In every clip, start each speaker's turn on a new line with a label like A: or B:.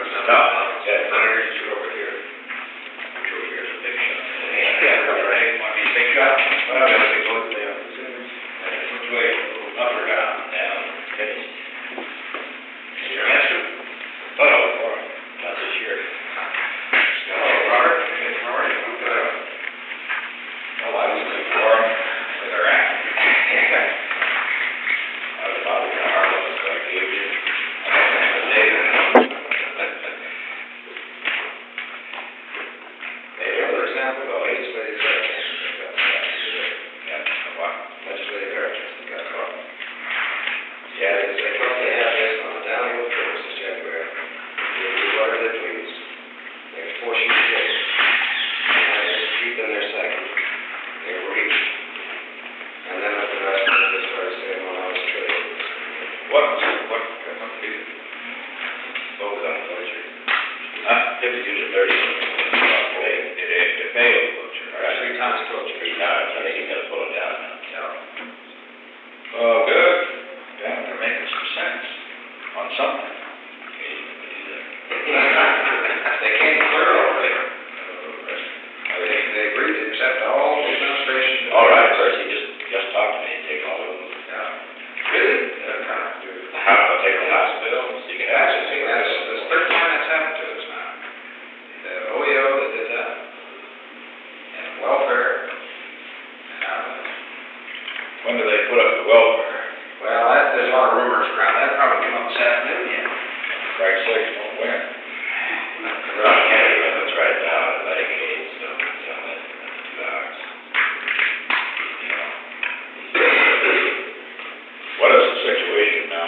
A: over here. Over here's a big shot. Yeah, right. Want to be a big shot? Well, I gotta take both of them. Which way? Up or down? Down. Okay. Your answer? Oh, not this year. Hello, Robert. Hey, how are you? I'm good. Well, I was looking for him with Iraq. I was probably in Harlem, so I gave you the data. Another example, though, legislative heritage. Yeah, what? Legislative heritage. Yeah, they currently have this on the downhill course this January. They do whatever they please. They force you to do it. And just keep them their second. They reach. And then at the rest of it, they started saying, well, I was trading. What company? What was that? 52 to 30. It failed, Butcher. 3 times, Butcher. 3 times. I think you got to pull it down now. Yeah. Oh, good. Yeah, they're making some sense on something. They came clear already. They agreed to accept all the administration. All right, first he just talked to me and take all of them. Yeah. Really? I'll take the last bill. So you can actually see that's the third time that's happened to us now. The OEO that did that, and welfare. When do they put up the welfare? Well, there's a lot of rumors around. That probably came up this afternoon yet. Right, so you won't win. Well, I can't even let's write it down. Medicaid and stuff. It's on that 2 hours. You know. What is the situation now?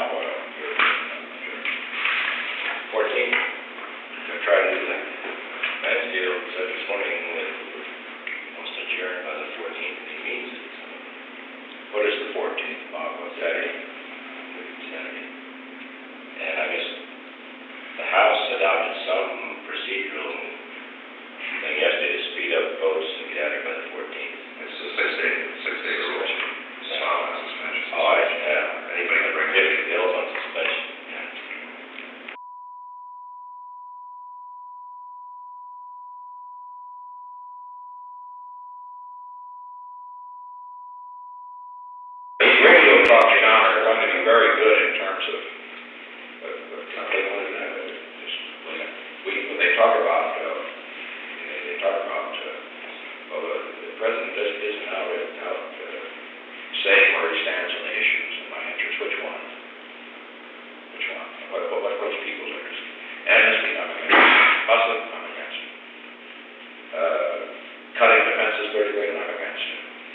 A: 14. Gonna try to do that. Bad deal. So this morning wants to adjourn by the 14th. He means it. What is the 14th, Bob? What's Saturday? Saturday. And I guess the House adopted some procedural thing yesterday to speed up votes and get out here by the 14th. It's a 6-day suspension. Suspension. Oh, anybody can bring 50 bills on suspension. Radio talk, John, are going to be very good in terms of when they talk about well, the president isn't out saying where he stands on the issues and my interest. Which one? Which people's interest? Amnesty, I'm against. Muslim, I'm against. Cutting defenses vertically, I'm against.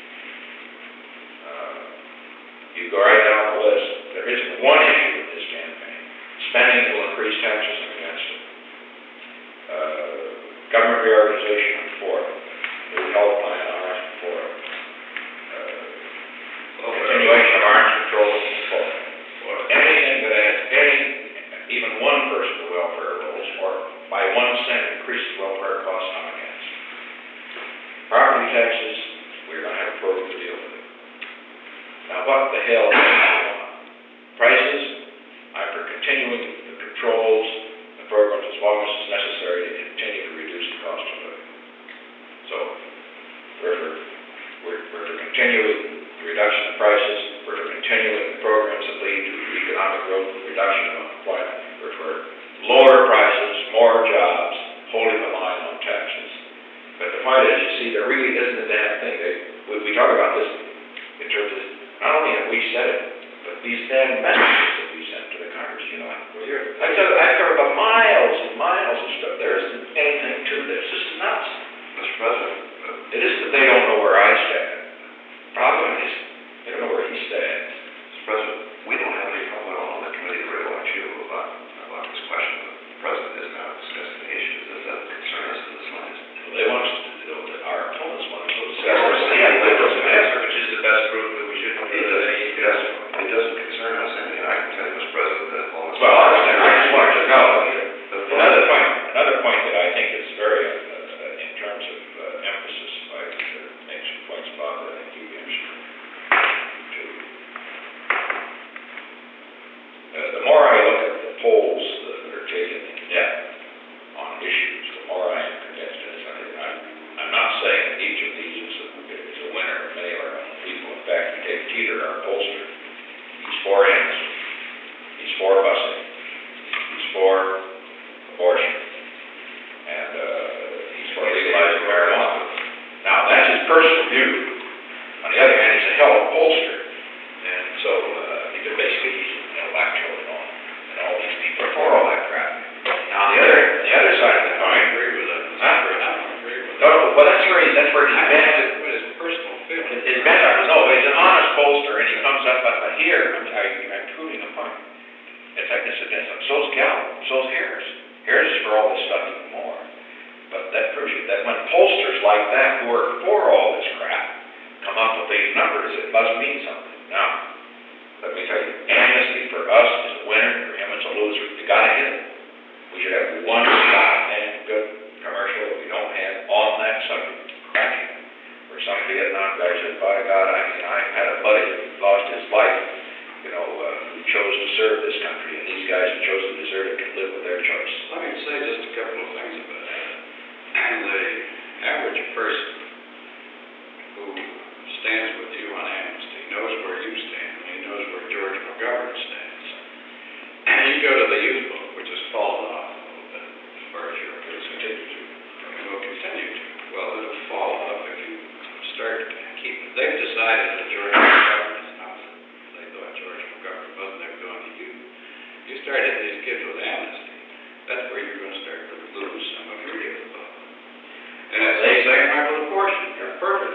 A: You go right down the list. There isn't one issue with this campaign. Spending will increase taxes, I'm against it. Government reorganization, I'm for it. New health plan, I'm for it. Continuation of arms control, I'm for it. Anything that adds even one person to welfare rolls, or by 1 cent increases welfare costs, I'm against. Property taxes, we're going to have a program to deal with it. Now, what the hell do I want? Prices, I'm for continuing the controls and programs as long as it's necessary to continue to reduce the cost of living. So, we're for continuing the reduction of prices, we're for continuing the programs that lead to economic growth and reduction of unemployment, we're for lower prices, more jobs, holding the line on taxes. But the point is, you see, there really isn't a damn thing. We talk about this in terms of not only have we said it, but these damn messages that we sent to the Congress, you know. I've covered about miles and miles of stuff. There isn't anything to this. This is nuts. Mr. President, it isn't that they don't know where I stand. The problem is, they don't know where he stands.
B: Mr. President, we don't have any problem at all in the committee to watch you about this question. The President is now discussing the issues. Does that concern us in the slightest?
A: They want us to do it. Our opponents want us to discuss it. Yeah, it doesn't answer, which is the best proof that we should do it.
B: It doesn't concern us, and I can tell you, Mr. President, that all this.
A: Well, I understand. I just wanted to know. Another point that I think is very, in terms of emphasis, if I could make some points about that, I think you'd be interested. there, I'm proving a point. It's like this, so's Gallup, so's Harris. Harris is for all this stuff even more. But that proves you that when pollsters like that, who are for all this crap, come up with these numbers, it must mean something. Now, let me tell you, amnesty for us is a winner, for him it's a loser. You gotta hit it. We should have one goddamn good commercial that we don't have on that subject. Cracking. Where some Vietnam guy said, by God, I had a buddy who lost his life, who chose to serve this country, and these guys who chose to desert it can live with their choice.
C: Let me say just a couple of things about that. The average person who stands with you on amnesty knows where you stand, and he knows where George McGovern stands. And you go to the youth book, which has fallen off a little bit as far as you're concerned. It will continue to. Well, it'll fall off if you start keeping. They've decided that George McGovern is not. They thought George McGovern wasn't. They're going to you. You start hitting these kids with amnesty. That's where you're going to start to lose some of your youth. And it's the same way with abortion. You're perfect.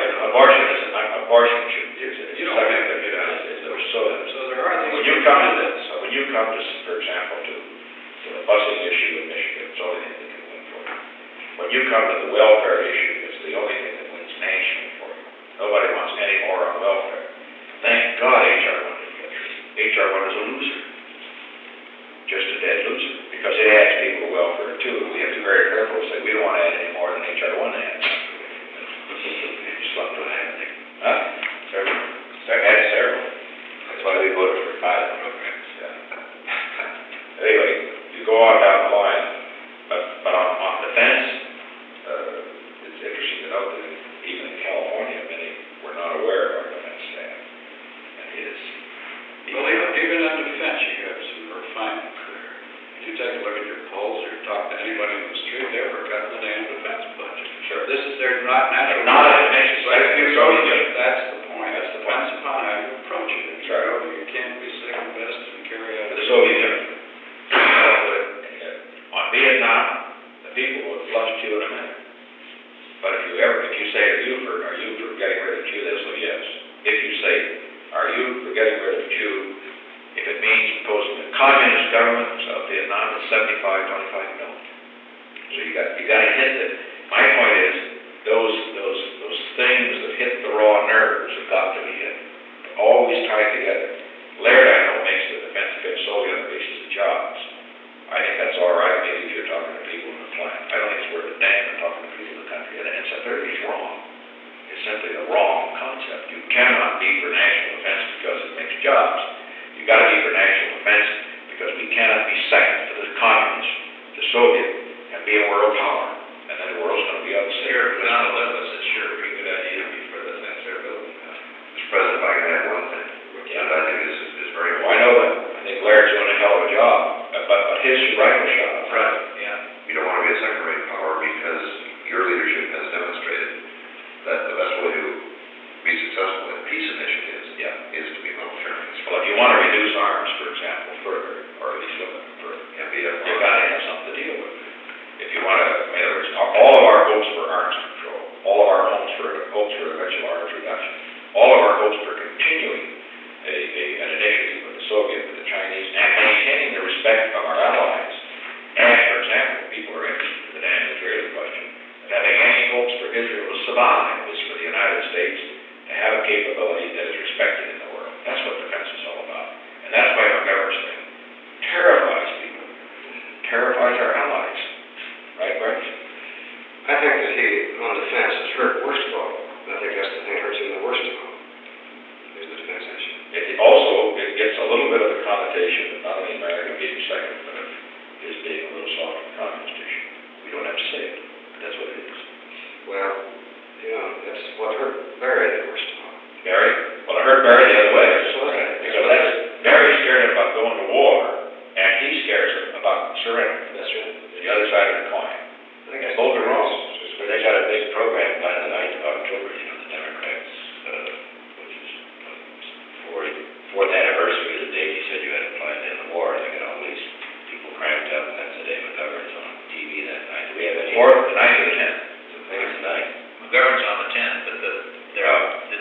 A: Abortion should use it.
C: You don't have to get out of it. So there are things.
A: When you come to, for example, to the busing issue in Michigan, it's the only thing that can win for you. When you come to the welfare issue, it's the only thing that wins nationally for you. Nobody wants any more on welfare. Thank God H.R. 1 didn't get through. H.R. 1 is a loser. Just a dead loser. Because it adds people to welfare too. We have to be very careful to say we don't want to add any more than H.R. 1 adds. Just let them have it. Huh? Several. Adds several. That's why we voted for pilot programs. Yeah. Anyway, you go on down the line, but on defense, it's interesting to note that even in California, many were not aware of our defense staff. And his.
C: Well, even on defense, you have some refinement there. If you take a look at your polls or talk to anybody on the street, they've forgotten the damn defense budget.
A: Sure.
C: This is their not natural.
A: Not a defense.
C: That's the point. That's the point. Depends upon how you approach it.
A: That's right.
C: You can't be second best and carry out
A: The Soviet Union. On Vietnam, the people would flush you in a minute. But if you say, are you for getting rid of Jew, they'll say yes. If you say, are you for getting rid of Jew, if it means imposing the communist government in South Vietnam, it's 75-25 million. So you got to hit it. My point is, those things that hit the raw nerves have got to be hit. Always tied together. Laird, I know, makes the defense fit solely on the basis of jobs. I think that's all right, maybe if you're talking to people in the plant. I don't think it's worth a damn in talking to people in the country. And it's wrong. It's simply a wrong concept. You cannot be for national defense because it makes jobs. You got to be for national defense because we cannot be second to the communists, the Soviet, and be a world power. And then the world's going to be upset.
B: Sure, Donald Douglas, it's sure a pretty good idea to be for the defense they're building. Mr. President, if I can add one thing, that I think is very
A: Well, I know that. I think Laird's doing a hell of a job, but his rifle shot.
B: right. Yeah. You don't want to be a second-rate power because your leadership has demonstrated that the best way to be successful in peace initiatives is to be militarily.
A: Well, if you want to reduce arms, for example, further, or at least limit them further, you've got to have something to deal with. If you want to, in other words, all of our hopes for arms control, all of our hopes for eventual arms reduction, all of our hopes for continuing an initiative with the Soviet, with the Chinese, and maintaining the respect of our allies. And, for example, people are interested in the damn Israeli question, and having any hopes for Israel to survive is for the United States to have a capability that is respected in the world. That's what defense is all about. And that's why McGovern's thing terrifies people, terrifies our allies. Right, Brett?
D: I think that he, on defense, is hurt worst of all. I think that's the thing that hurts him the worst of all, is the defense issue.
A: It gets a little bit of the connotation of not only America being second, but of his being a little soft on the communist issue. We don't have to say it, but that's what it is.
D: Well, that's what hurt Barry the worst of all.
A: Barry? Well, it hurt Barry the other way.
D: That's
A: Barry's scared about going to war, and he scares him about surrender.
D: That's right.
A: The other side of the coin.
D: I think that's
A: Both are wrong.
D: But they got a big program by the 9th of October, the Democrats, which is for the anniversary of the date you said you had to plan to end the war. They got all these people cramped up, and that's the day McGovern's on TV that night. Do we have any?
A: The 9th or the 10th?
D: I think it's the 9th.
B: McGovern's on the 10th, but the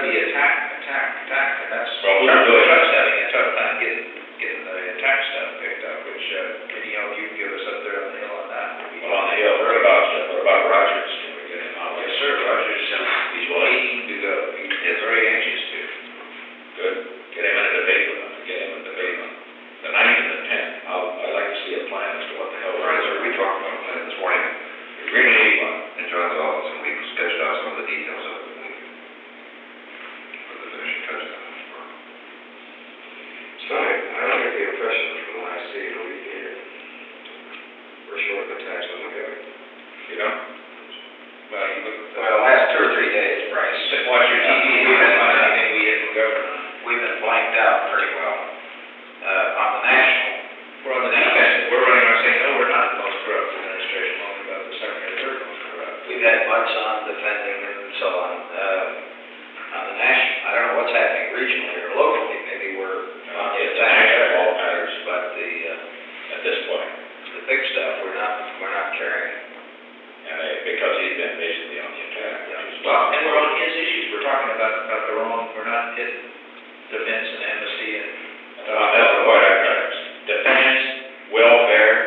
C: the attack, and that's.
A: Well, we're doing
C: Chuck's having a tough time getting the attack stuff picked up, which, you know, you can give us up there on the hill on that. would be-
A: Well, on the hill, what about Rogers? Can we get him out?
C: Yes, sir, Roger's, he's waiting to go, he's very anxious to.
A: Good. Get him in a debate with him, get him in a debate on the 9th and the 10th. I'd like to see a plan as to what the hell
B: All
A: we're
B: right, so
A: doing.
B: we talked about that this morning
A: We really need one.
B: in John's office, and we sketched out some of the details of it, and we can put the finishing touches on it tomorrow.
E: It's fine. I don't get the impression from what I see in a week here. We're short of attacks on the government.
A: You know?
C: Well, you look.
E: Well, last 2 or 3 days,
C: Right, watch your TV, we've been on anything we didn't go, we've been blanked out pretty well. On the national, we're on the defense, we're running around saying, no, we're not the most corrupt administration, only about the second or third most corrupt. We've had butts on defending and so on. On the national, I don't know what's happening regionally or locally, maybe we're on the
A: It's a
C: attack.
A: national all matters,
C: But
A: at this point.
C: the big stuff, we're not carrying.
A: And because he's been basically on the attack.
C: Well, and we're on his issues, we're talking about the wrong, we're not hitting defense and amnesty and.
A: That's the point I've got. Defense, welfare,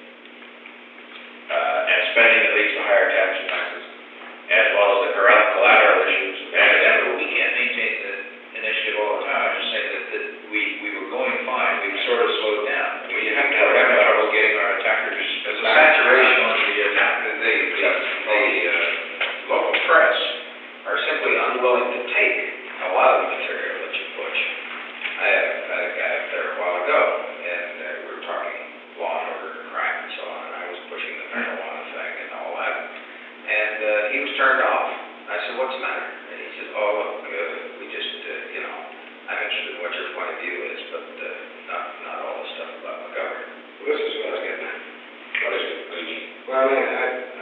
A: and spending that leads to higher taxes, as well as the collateral issues.
C: Remember, we can't maintain the initiative all the time, I'm just saying that we were going fine, we've sort of slowed down. We have trouble getting our attackers. There's a saturation on the attack, the local press are simply unwilling to take a lot of the material that you push. I had a guy up there a while ago, and we were talking law and order and crime and so on, and I was pushing the marijuana thing and all that. And he was turned off. I said, what's the matter? And he said, oh, look, we just, you know, I'm interested in what your point of view is, but not all the stuff about McGovern.
E: Well, this is what I was getting at.
A: What is it? What do you mean?
E: Well, I mean,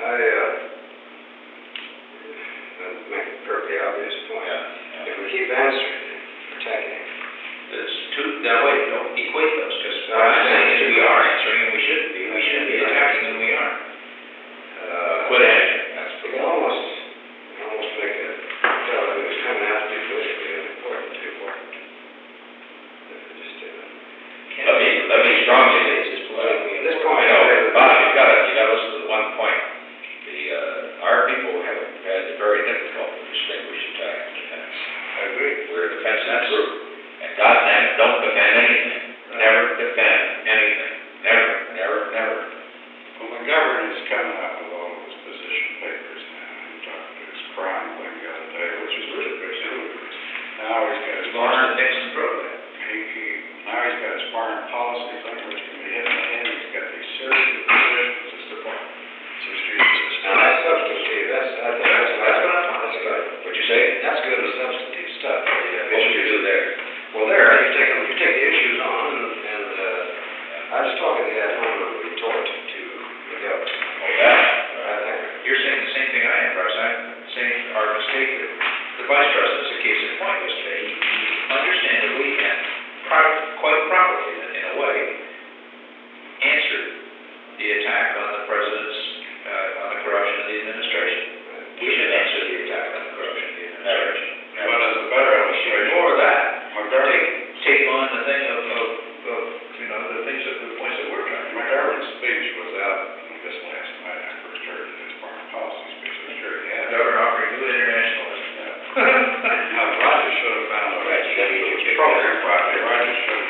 E: I'll make a perfectly obvious point.
A: Yeah.
E: If we keep answering it, protecting it,
C: Now wait, don't equate those, because what I'm saying is we are answering and we shouldn't be. We shouldn't be attacking when we are.
A: Quit answering.
E: you can almost make a tell that it was coming out to be politically unimportant, too important. Just,
A: Let me strongly say this is politically.
E: At this point,
A: I know, Bob, you gotta listen to the one point. Our people have had it very difficult to distinguish attack and defense.
E: I agree.
A: We're a defensive group, and goddamn it, don't defend anything. Never defend anything. Never.
C: Well, McGovern is coming up with all of his position papers now. I'm talking to his crime thing the other day, which is really pretty ludicrous. Now he's got his foreign Nixon program. Now he's got his foreign policy thing, which can be hit in the hand. He's got these serious positions as the
E: Now, that's substantive, I think that's
C: what I'm talking about.
A: What'd you say?
E: That's good with substantive stuff.
A: What would you do there?
E: Well, there, you take the issues on, and I was talking to that home retort to the governor.
A: Oh, that.
E: I think,
C: You're saying the same thing I am, Russ. I'm saying our mistake, the vice president's a case in point yesterday. He understandably and quite properly, in a way, answered the attack on the president's, on the corruption of the administration. We should answer the attack on the corruption of the administration.
D: Well, as a better illustration,
C: More of that.
D: McGovern,
C: Take on the thing of, you know, the points that we're trying to make.
D: McGovern's speech was out, I guess last night, I first heard his foreign policy speech, I'm sure he had.
C: Governor offering new internationalism.
D: Now, Roger should have found a
C: Right, you gotta get your
D: program project, Roger should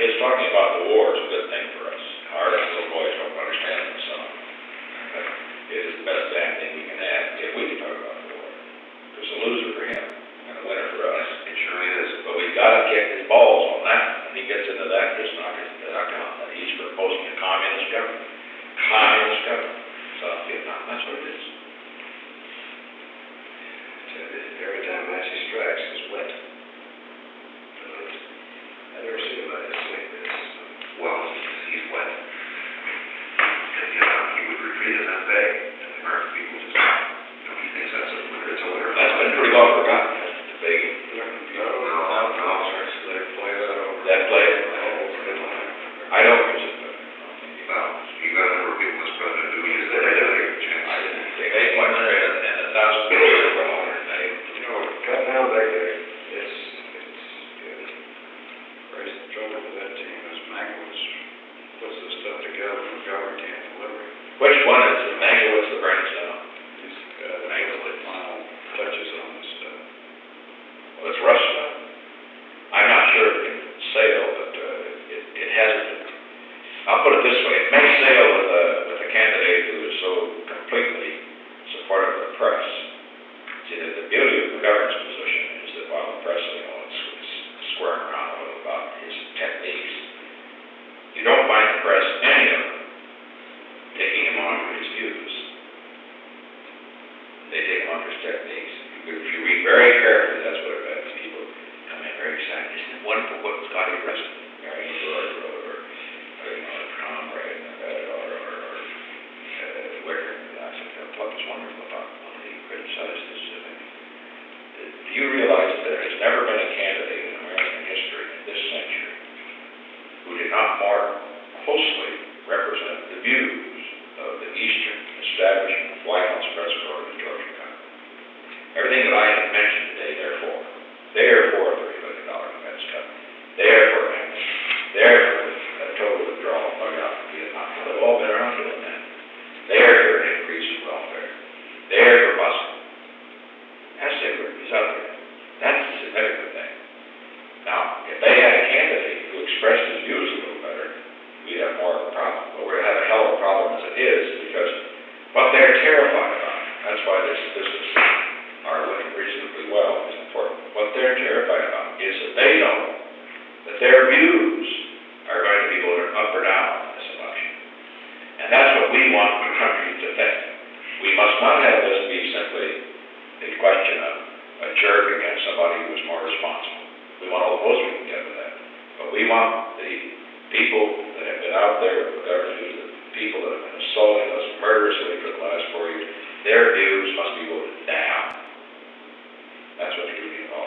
A: his talking about the war is a good thing for us. Our little boys don't understand the song. But it is the best damn thing we can have if we can talk about the war. It's a loser for him and a winner for us.
B: It surely is.
A: But we've got to kick his balls on that. When he gets into that, just knock out. That he's proposing a communist government. Communist government. South Vietnam, that's what it is.
E: Every time Massey strikes, it's wet. I've never seen anybody else like this.
B: Well, he's wet. And, he would retreat in that bay, and the American people just, he thinks that's a winter, it's a winter.
A: That's been pretty well forgotten, hasn't it, the big,
B: No.
E: They play that over.
A: that play. I don't use it, but.
B: Well, you got a number of people, this president, who use that every day, a chance.
A: I didn't think they went there and 1,000 people were on it.
E: Cut down back there. It's good.
C: Right, the trouble with that team is Mankiewicz puts this stuff together and McGovern can't deliver it.
A: Which one is it? Mankiewicz the brains now?
C: He's got the final touches on this stuff.
A: Well, it's Russia. I'm not sure it can sail, but it hasn't. I'll put it this way, it may sail with a candidate who is so completely supportive of the press. See, the beauty of McGovern's position is that while the press, is squirming around a little about his techniques, you don't find the press, any of them, taking him on for his views. They take him on for his techniques. If you read very carefully, that's what it is. People come in very excited. Isn't it wonderful what Scotty arrested? Mary George or Tom Ray, or Wicker. I said, what was wonderful about when he criticized this? Do you realize that there has never been a candidate in American history in this century who did not more closely represent the views of the Eastern establishment of White House press corps than George McGovern? Everything that I have mentioned today, therefore, a $30 billion defense cut, therefore, a total withdrawal of out from Vietnam. They've all been around doing that. They're for an increase in welfare. They're for busing. That's Sigler. He's out there. That's the significant thing. Now, if they had a candidate who expressed his views a little better, we'd have more of a problem. But we're going to have a hell of a problem as it is, because what they're terrified about, that's why this is our winning reasonably well is important. What they're terrified about is that they know that their views are going to be voted up or down in this election. And that's what we want the country to think. We must not have this be simply a question of a jerk against somebody who is more responsible. We want all the votes we can get with that. But we want the people that have been out there with the government, the people that have been assaulting us murderously for the last 4 years, their views must be voted down. That's what the duty of all.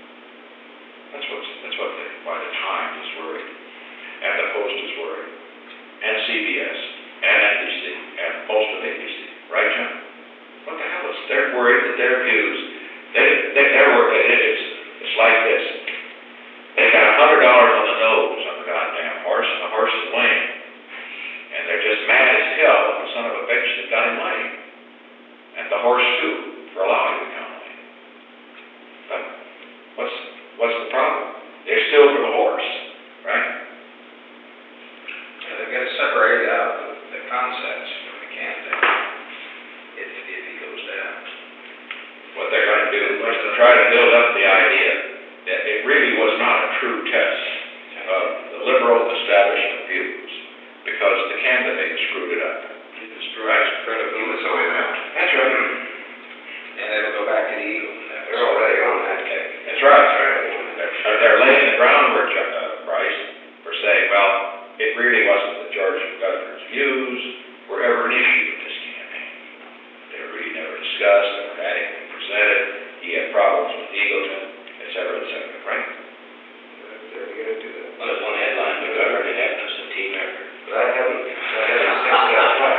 A: Why the Times is worried, and the Post is worried, and CBS, and NBC, and most of ABC. Right, John? What the hell is? They're worried that their views, they're worried. It's like this. They got $100 on the nose on the goddamn horse, and the horse is lame. And they're just mad as hell at the son of a bitch that got him lame. And the horse too, for allowing him to become lame. But what's the problem? They're still for the horse, right?
C: Yeah, they've got to separate out the concepts from the candidate if he goes down.
A: What they're going to do is to try to build up the idea that it really was not a true test of the liberal establishment views, because the candidate screwed it up.
C: He destroys credibility.
B: He was always out.
A: That's right.
C: And it'll go back to the Eagle.
E: They're already on that cake.
A: That's right. They're laying the groundwork, Bryce, for saying, well, it really wasn't that George McGovern's views were ever an issue in this campaign. They were really never discussed, they were adequately presented. He had problems with Eagleton, et cetera, right?
E: They're going to do that.
D: Well, there's one headline, McGovern and Evans, a team effort.
E: But I haven't seen that.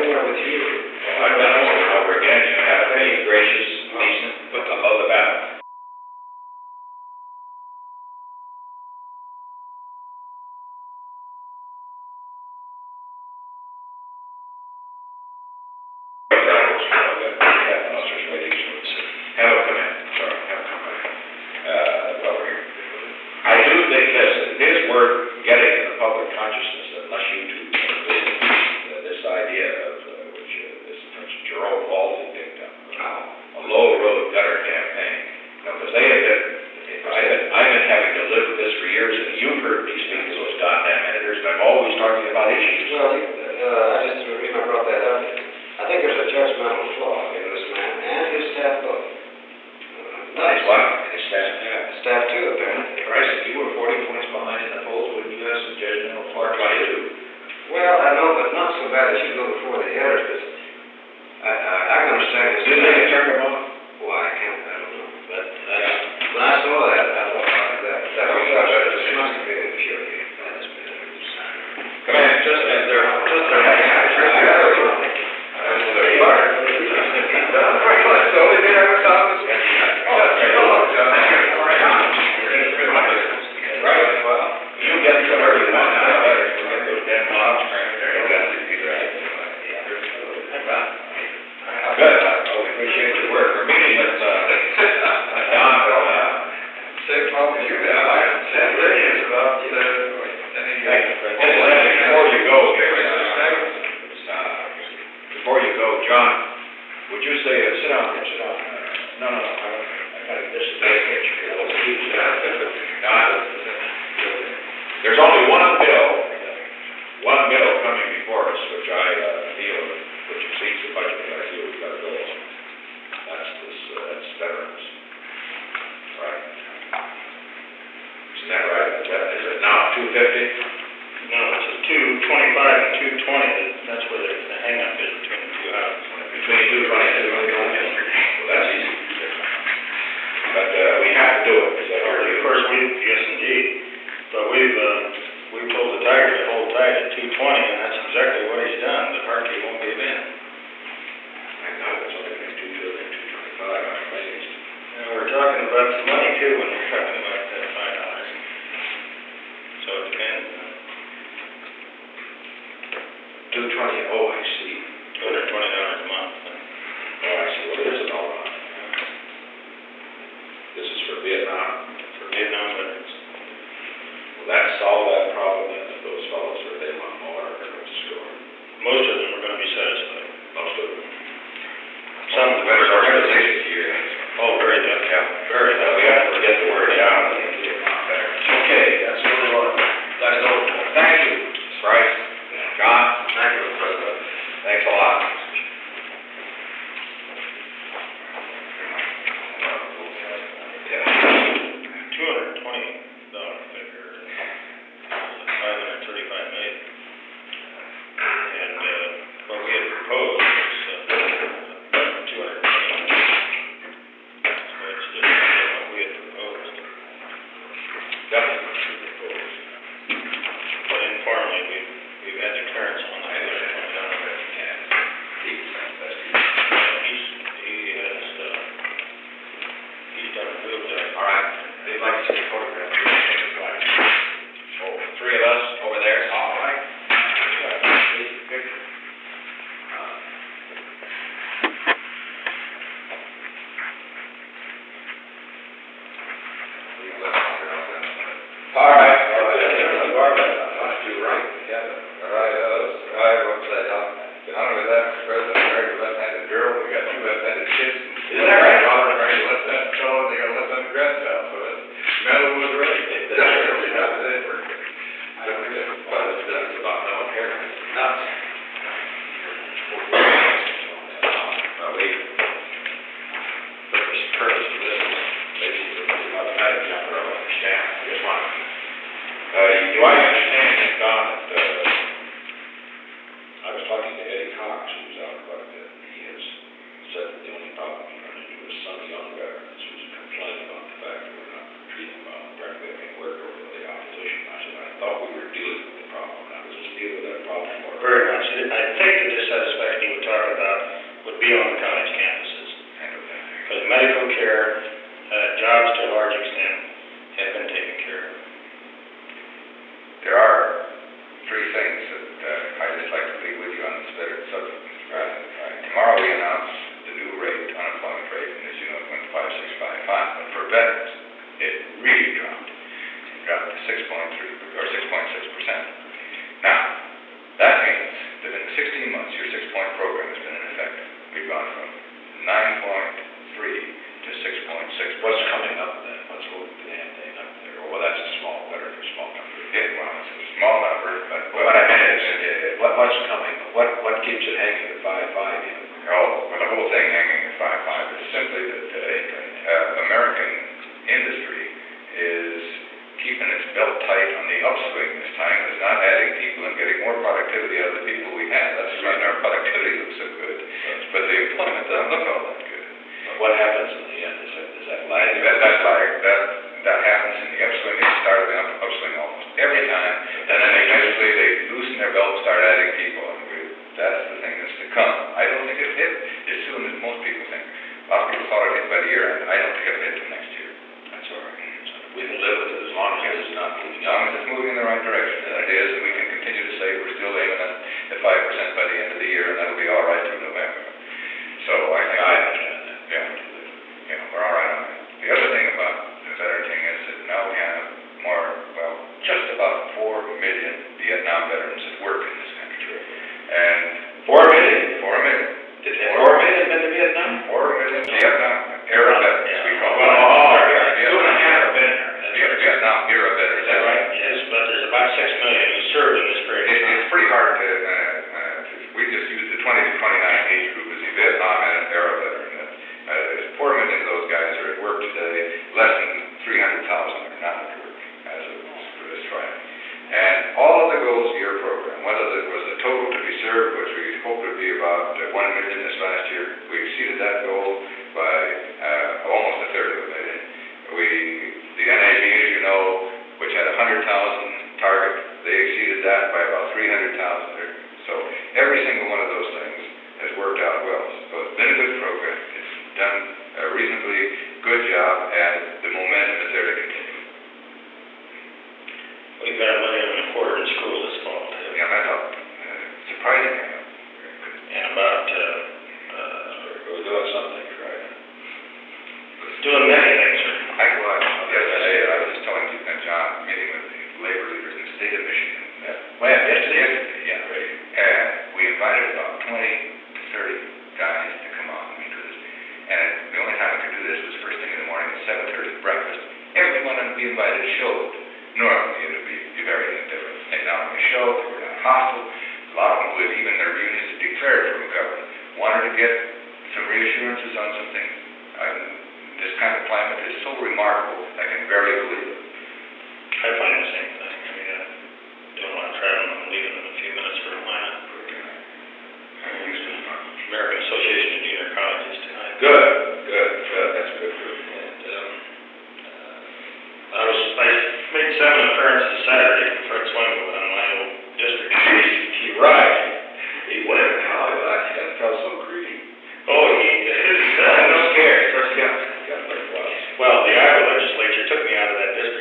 E: there with you.
A: Well, I've done it over and over again, you have to be gracious, decent, put the above the battle. Have a come in, sorry, have a come back. Well, I do think this, it is worth getting in the public consciousness, unless you do, this idea of, which, this, for instance, Jerome Walton dictum, a low road gutter campaign. You know, because they have been, I've been having to live with this for years, and you've heard me speak to those goddamn editors, and I'm always talking about issues.
E: Well, the reason I brought that up, I think there's a judgmental flaw in this man and his staff both.
A: Nice, what? His staff.
E: Staff too, apparently.
A: Christ, if you were 40 points behind in the polls, wouldn't you have some judgmental flaw? 22.
E: Well, I know, but not so bad that you go before the editors. I can understand this.
A: Didn't they turn them off?
E: Well, I don't know. But when I saw that, I thought that must have been infuriating.
A: Come in, just as they're Right, well, you get to whatever you want now, letters, we'll get those damn logs cranked there. Good, I appreciate your work. We're meeting with, Don,
C: Same problem you have. Same thing is about,
A: before you go, before you go, John, would you say, sit down, no, this is the picture. Don, there's only one bill coming before us, which I feel, which exceeds the budget that I feel we've got to go on. That's veterans. Right? Isn't that right? Is it now 250?
F: No, it's a 225 and 220, that's where the hang-up is between the two houses.
A: Between 220 and 220. Well, that's easy. But we have to do it, because I've already...
F: Of course, yes indeed, but we've told the Tiger to hold tight at 220, and that's exactly what he's done. The Harkey won't be be on the college campuses. Because medical care, jobs to a large extent have been taken care of.
G: There are three things that I'd just like to leave with you on this better subject, Mr. President. Tomorrow we announce the new rate, unemployment rate, and as you know, it went to 5.655, but for veterans, it really dropped. It dropped to 6.3, or 6.6%. Now, that means that in the 16 months, your 6-point program has been in effect. We've gone from 9.3 to 6.6.
A: What's coming up then? What's moving the damn thing up there? Well, that's a small, better for a small number.
G: Yeah, well, it's a small number, but
A: What I meant is, what's coming, what keeps it hanging at 5.5 even?
G: well, the whole thing hanging at 5.5 is simply that American industry is keeping its belt tight on the upswing this time. It's not adding people and getting more productivity out of the people we have. That's the reason our productivity looks so good. But the employment doesn't look all that good.
A: What happens in the end? Is that lag?
G: That happens in the upswing. They start the upswing almost every time. And then eventually they loosen their belt, start adding people. And that's the thing that's to come. I don't think it'll hit as soon as most people think. A lot of people thought it'd hit by the year end. I don't think it'll hit till next year.
A: That's all right. We can live with it as long as it's not moving
G: As long as it's moving in the right direction, and it is, and we can continue to say we're still aiming at 5% by the end of the year, and that'll be all right through November. So I think,
A: I understand that.
G: yeah, we're all right on that. The other thing about the veteran thing is that now we have just about 4 million Vietnam veterans that work in this country. And
A: 4 million?
G: 4 million.
A: Did 4 million been to Vietnam?
G: 4 million Vietnam era veterans, we call them.
A: Two and a half have been there.
G: Vietnam era veterans.
A: Is that right?
F: Yes, but there's about 6 million who served in this period.
G: It's pretty hard to, we just use the 20 to 29 age group as the Vietnam era veteran. There's 4 million of those guys are at work today. Less than 300,000 are not at work as of for this trial. And all of the goals of your program, whether it was the total to be served, which we hoped would be about 1 million this last year, we exceeded that goal by almost a third of a million. The NAB, as you know, which had 100,000 target, they exceeded that by about 300,000. So every single one of those things has worked out well. So it's been a good program. It's done a reasonably good job, and the momentum is there to continue.
F: We've got $1.25 million in school this fall, too.
G: Yeah, that's surprising.
F: And about,
A: We're doing something, right?
F: doing many things, sir.
G: I go out yesterday, I was just telling you, John, meeting with the labor leaders in the state of Michigan.
A: Well, yesterday?
G: Yeah. And we invited about 20 to 30 guys to come on and do this. And the only time we could do this was first thing in the morning at 7:30 breakfast. Everyone that we invited showed. Normally it would be very indifferent. They not only showed, they were not hostile. A lot of them who had even their unions declared from the government wanted to get some reassurances on some things. This kind of climate is so remarkable, I can barely believe it.
F: I find the same thing. I mean, I don't want to travel, I'm leaving in a few minutes for Atlanta. American Association of Junior Colleges tonight.
A: Good. That's a good group.
F: And, I made 7 appearances Saturday for Fred Swingwood on my old district.
A: You're right. He went, that felt so greedy.
F: Oh, he did.
A: I'm scared. First got
F: Well, the Iowa legislature took me out of that district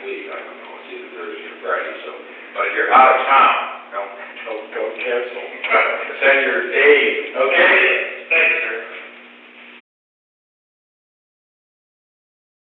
A: week, I don't know, it's either Thursday or Friday, so, but if you're out of town, don't cancel. Send your Dave, okay?